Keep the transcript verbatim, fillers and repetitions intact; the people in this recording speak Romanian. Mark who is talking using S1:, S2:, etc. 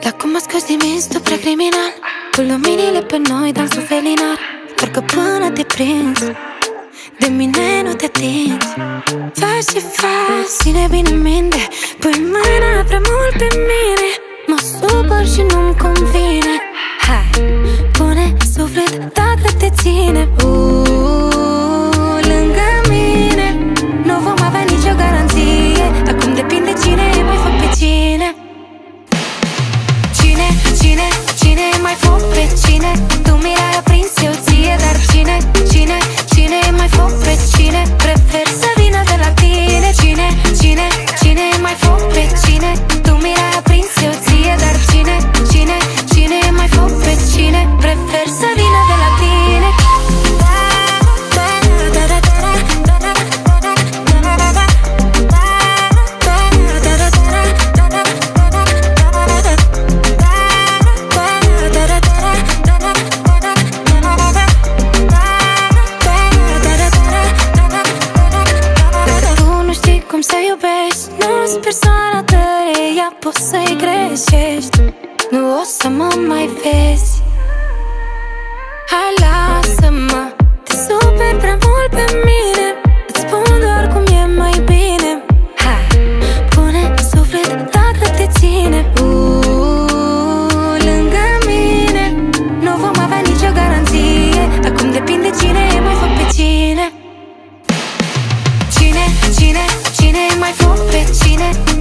S1: Dacă mă scoți din minți, tu prea criminal. Cu luminile pe noi, dansul felinar. Doar că până te prinzi, de mine nu te atingi. Faci ce faci, ține bine minte. Pui mâna prea mult pe mine. Mă supăr și nu-mi convine. Hai, pune suflet dacă te ține. Uuu, lângă mine. Nu vom avea nicio garanție. Acum depinde cine e mai foc pe cine. Cine, cine, cine e mai foc pe cine? Tu mi-ai aprins, eu ție. Dar cine, cine, cine e mai foc pe cine? Prefer să vină de la tine. Cine, cine, cine e mai foc pe cine? Tu mi-ai aprins, eu ție. Dar cine, cine, cine e mai foc pe cine? Prefer să vină de la tine. Cum să iubești, nu-s persoana tăia, poți să-i greșești. Nu o să mă mai vezi. Hai, lasă-mă, te super prea mult pe mine. Îți spun doar cum e mai bine. Hai, pune suflet dacă te ține. Uuu, lângă mine. Nu vom avea nicio garanție. Acum depinde cine e mai foc pe cine. Cine, cine, cine e mai foc pe cine?